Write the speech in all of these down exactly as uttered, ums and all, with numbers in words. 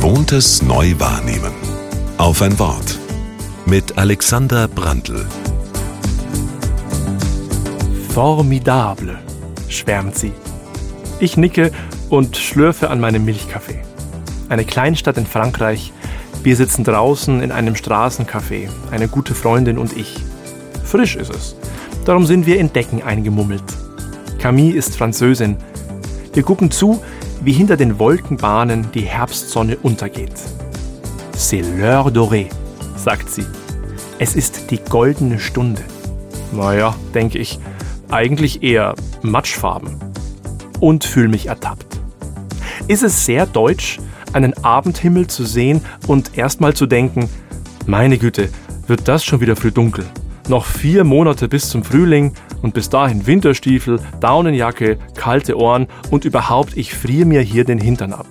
Gewohntes neu wahrnehmen. Auf ein Wort. Mit Alexander Brandl. Formidable, schwärmt sie. Ich nicke und schlürfe an meinem Milchkaffee. Eine Kleinstadt in Frankreich. Wir sitzen draußen in einem Straßencafé, eine gute Freundin und ich. Frisch ist es. Darum sind wir in Decken eingemummelt. Camille ist Französin. Wir gucken zu, wie hinter den Wolkenbahnen die Herbstsonne untergeht. C'est l'heure dorée, sagt sie. Es ist die goldene Stunde. Naja, denke ich, eigentlich eher Matschfarben. Und fühle mich ertappt. Ist es sehr deutsch, einen Abendhimmel zu sehen und erstmal zu denken, meine Güte, wird das schon wieder früh dunkel. Noch vier Monate bis zum Frühling und bis dahin Winterstiefel, Daunenjacke, kalte Ohren und überhaupt, ich friere mir hier den Hintern ab.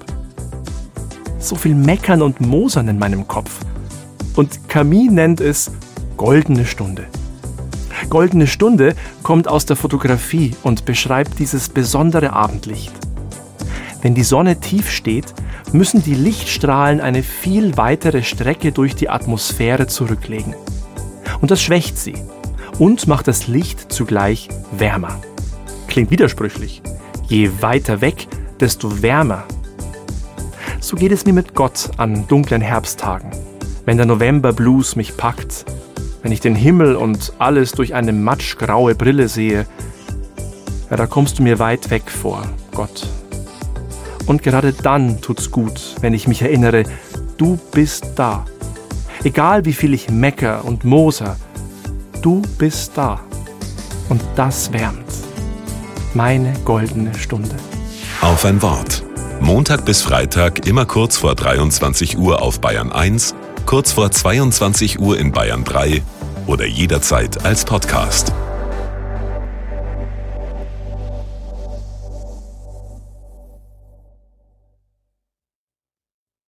So viel Meckern und Mosern in meinem Kopf. Und Camille nennt es goldene Stunde. Goldene Stunde kommt aus der Fotografie und beschreibt dieses besondere Abendlicht. Wenn die Sonne tief steht, müssen die Lichtstrahlen eine viel weitere Strecke durch die Atmosphäre zurücklegen. Und das schwächt sie und macht das Licht zugleich wärmer. Klingt widersprüchlich. Je weiter weg, desto wärmer. So geht es mir mit Gott an dunklen Herbsttagen, wenn der November-Blues mich packt, wenn ich den Himmel und alles durch eine matschgraue Brille sehe. Ja, da kommst du mir weit weg vor, Gott. Und gerade dann tut's gut, wenn ich mich erinnere, du bist da. Egal wie viel ich mecker und moser, du bist da. Und das wärmt. Meine goldene Stunde. Auf ein Wort. Montag bis Freitag immer kurz vor dreiundzwanzig Uhr auf Bayern eins, kurz vor zweiundzwanzig Uhr in Bayern drei oder jederzeit als Podcast.